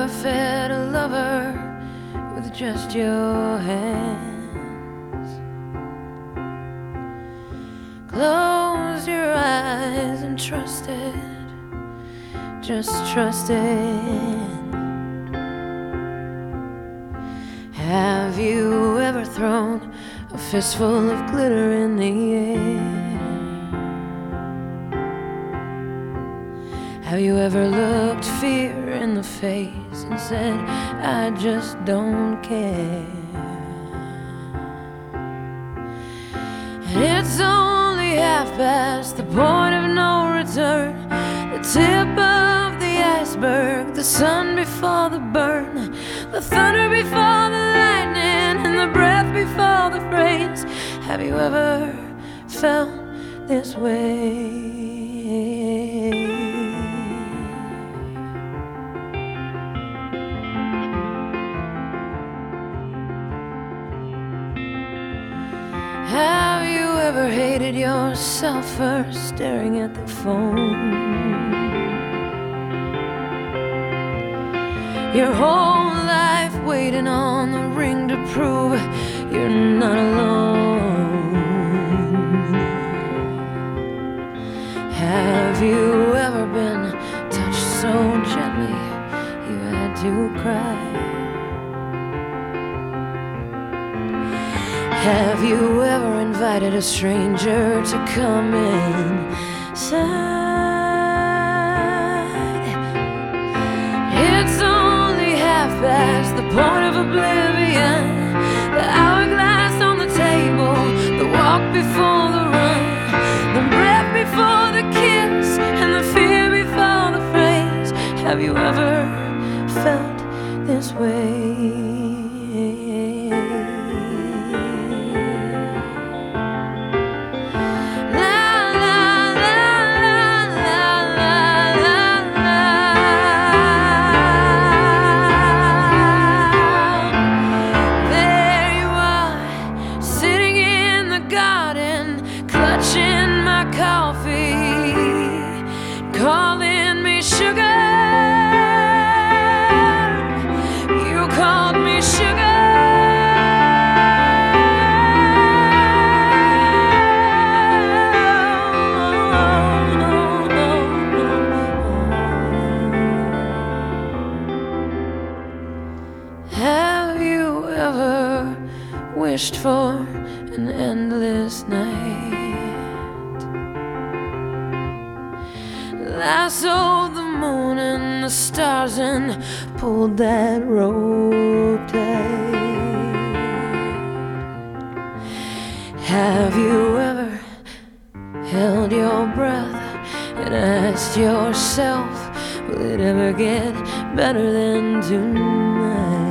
ever fed a lover with just your hands? Close your eyes and trust it, just trust it. Have you ever thrown a fistful of glitter in the air? Have you ever looked fear in the face and said, I just don't care? And it's only half past the point of no return, the tip of the iceberg, the sun before the burn, the thunder before the lightning, and the breath before the phrase. Have you ever felt this way? Have you ever hated yourself for staring at the phone? Your whole life waiting on the ring to prove you're not alone. Have you ever been touched so gently you had to cry? Have you ever invited a stranger to come inside? It's only half past the point of oblivion, the hourglass on the table, the walk before the run, the breath before the kiss, and the fear before the phrase. Have you ever felt this way? Clutching my coffee, calling me sugar. You called me sugar. Have you ever wished for an endless night? Lassoed the moon and the stars and pulled that rope tight. Have you ever held your breath and asked yourself, will it ever get better than tonight?